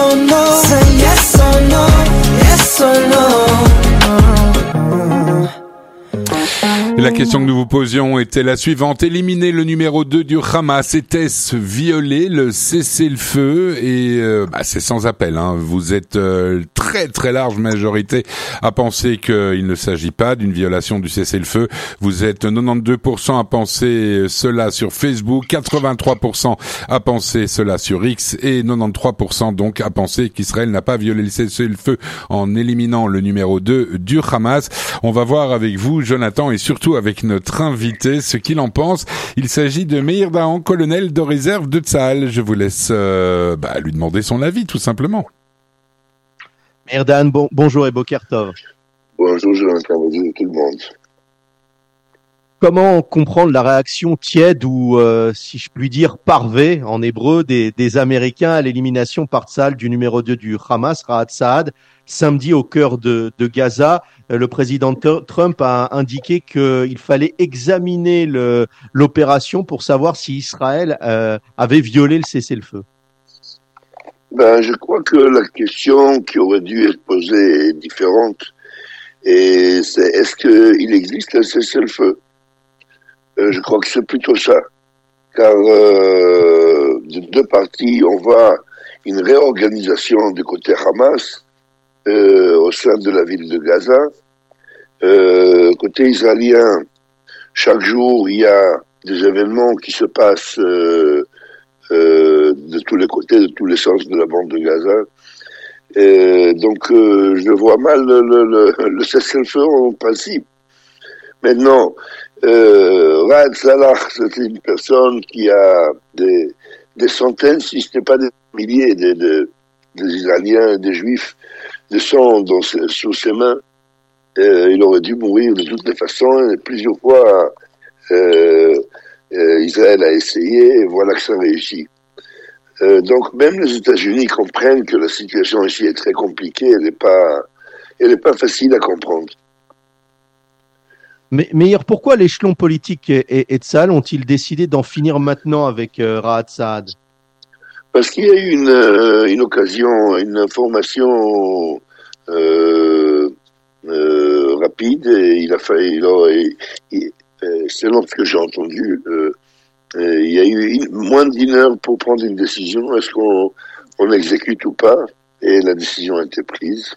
or no. Say yes or no, yes or no. La question que nous vous posions était la suivante. Éliminer le numéro 2 du Hamas, était-ce violer le cessez-le-feu? Et c'est sans appel. Vous êtes très très large majorité à penser qu'il ne s'agit pas d'une violation du cessez-le-feu. Vous êtes 92% à penser cela sur Facebook, 83% à penser cela sur X et 93% donc à penser qu'Israël n'a pas violé le cessez-le-feu en éliminant le numéro 2 du Hamas. On va voir avec vous, Jonathan, et surtout avec notre invité, ce qu'il en pense. Il s'agit de Meir Dahan, colonel de réserve de Tsahal. Je vous laisse lui demander son avis, tout simplement. Meir Dahan, bonjour et Boker Tov. Bonjour Jonathan, bonjour tout le monde. Comment comprendre la réaction tiède ou, si je puis dire, parvée en hébreu des Américains à l'élimination par Tsahal du numéro 2 du Hamas, Raad Saad, samedi au cœur de Gaza? Le président Trump a indiqué qu'il fallait examiner l'opération pour savoir si Israël avait violé le cessez-le-feu. Je crois que la question qui aurait dû être posée est différente. Et c'est est-ce qu'il existe un cessez-le-feu? Je crois que c'est plutôt ça. Car de deux parties, on voit une réorganisation du côté Hamas au sein de la ville de Gaza. Côté israélien, chaque jour, il y a des événements qui se passent de tous les côtés, de tous les sens de la bande de Gaza. Donc, je vois mal le cessez-le-feu en principe. Maintenant, Raad Salah, c'est une personne qui a des centaines, si ce n'est pas des milliers, des Israéliens, des Juifs, de sang sous ses mains. Il aurait dû mourir de toutes les façons. Et plusieurs fois, Israël a essayé, et voilà que ça réussit. Donc même les États-Unis comprennent que la situation ici est très compliquée. Elle n'est pas facile à comprendre. Mais pourquoi l'échelon politique et Tsahal ont-ils décidé d'en finir maintenant avec Raad Saad? Parce qu'il y a eu une occasion, une information rapide, et selon ce que j'ai entendu, il y a eu moins d'1 heure pour prendre une décision. Est-ce qu'on exécute ou pas? Et la décision a été prise.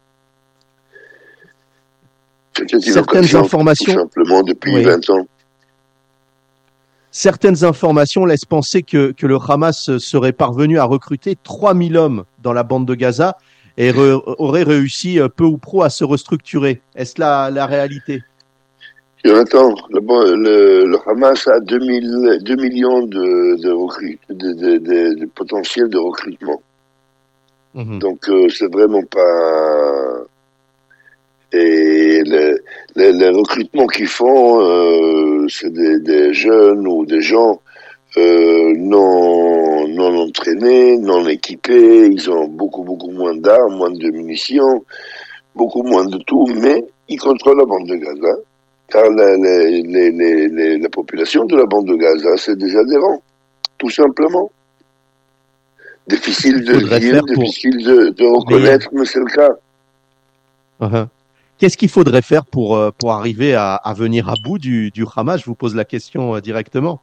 C'était une certaines occasion, informations, tout simplement, depuis 20 ans. Certaines informations laissent penser que le Hamas serait parvenu à recruter 3000 hommes dans la bande de Gaza et aurait réussi peu ou prou à se restructurer. Est-ce la réalité? Jonathan, le Hamas a 2 millions de potentiel de recrutement. Donc, c'est vraiment pas... Et les recrutements qu'ils font, c'est des jeunes ou des gens non entraînés, non équipés. Ils ont beaucoup moins d'armes, moins de munitions, beaucoup moins de tout, mais ils contrôlent la bande de Gaza. Car la population de la bande de Gaza, c'est des adhérents, tout simplement. Difficile de dire, difficile de reconnaître, mais c'est le cas. Qu'est-ce qu'il faudrait faire pour arriver à venir à bout du Hamas? Je vous pose la question directement.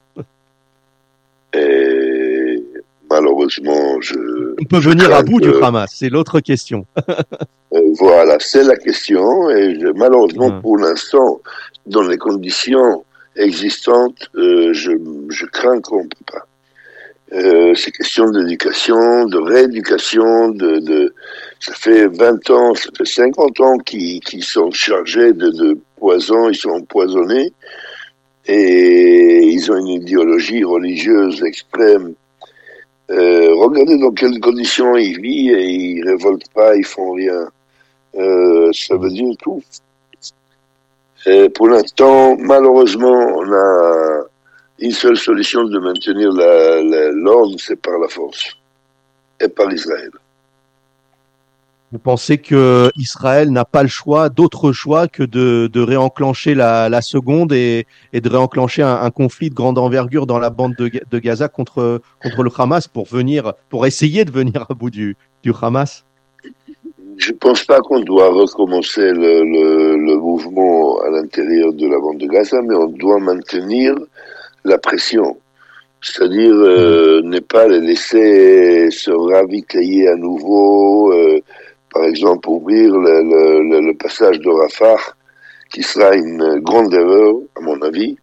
Et malheureusement, on peut venir à bout du Hamas, c'est l'autre question. Voilà, c'est la question. Et malheureusement, pour l'instant, dans les conditions existantes, je crains qu'on ne peut pas. C'est question d'éducation, de rééducation, ça fait 20 ans, ça fait 50 ans qu'ils sont chargés de poison, ils sont empoisonnés, et ils ont une idéologie religieuse extrême. Regardez dans quelles conditions ils vivent, et ils révoltent pas, ils font rien. Ça veut dire tout. Pour l'instant, malheureusement, on a une seule solution de maintenir l'ordre, c'est par la force et par Israël. Vous pensez que Israël n'a pas le choix, d'autre choix que de réenclencher la seconde et de réenclencher un conflit de grande envergure dans la bande de Gaza contre le Hamas pour essayer de venir à bout du Hamas? Je pense pas qu'on doit recommencer le mouvement à l'intérieur de la bande de Gaza, mais on doit maintenir la pression. C'est-à-dire ne pas les laisser se ravitailler à nouveau, par exemple ouvrir le passage de Rafah, qui sera une grande erreur, à mon avis,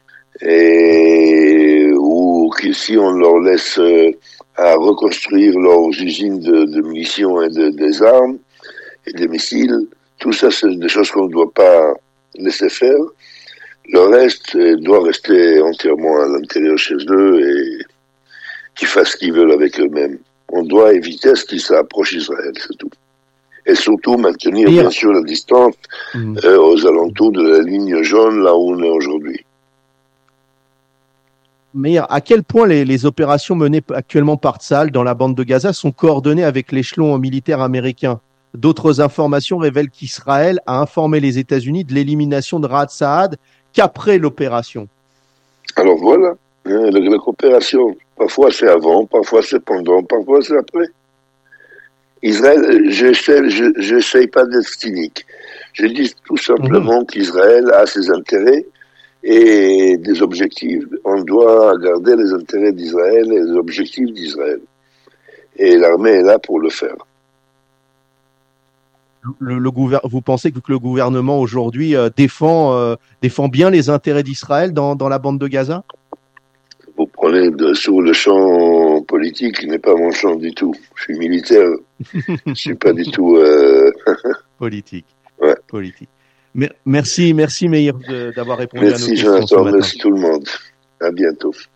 et ou que si on leur laisse à reconstruire leurs usines de munitions et des armes et des missiles, tout ça c'est des choses qu'on ne doit pas laisser faire. Le reste doit rester entièrement à l'intérieur chez eux et qu'ils fassent ce qu'ils veulent avec eux-mêmes. On doit éviter ce qui s'approche d'Israël, c'est tout. Et surtout maintenir bien sûr la distance aux alentours de la ligne jaune, là où on est aujourd'hui. Mais à quel point les opérations menées actuellement par Tsahal dans la bande de Gaza sont coordonnées avec l'échelon militaire américain? D'autres informations révèlent qu'Israël a informé les États-Unis de l'élimination de Raad Saad qu'après l'opération. Alors voilà, la coopération, parfois c'est avant, parfois c'est pendant, parfois c'est après. Israël, j'essaie pas d'être cynique. Je dis tout simplement qu'Israël a ses intérêts et des objectifs. On doit garder les intérêts d'Israël et les objectifs d'Israël. Et l'armée est là pour le faire. Vous pensez que le gouvernement aujourd'hui défend bien les intérêts d'Israël dans la bande de Gaza? Vous prenez sur le champ politique, qui n'est pas mon champ du tout. Je suis militaire. Je suis pas du tout politique. Ouais. Politique. Merci Meir d'avoir répondu à nos questions. Merci Jonathan, merci tout le monde. À bientôt.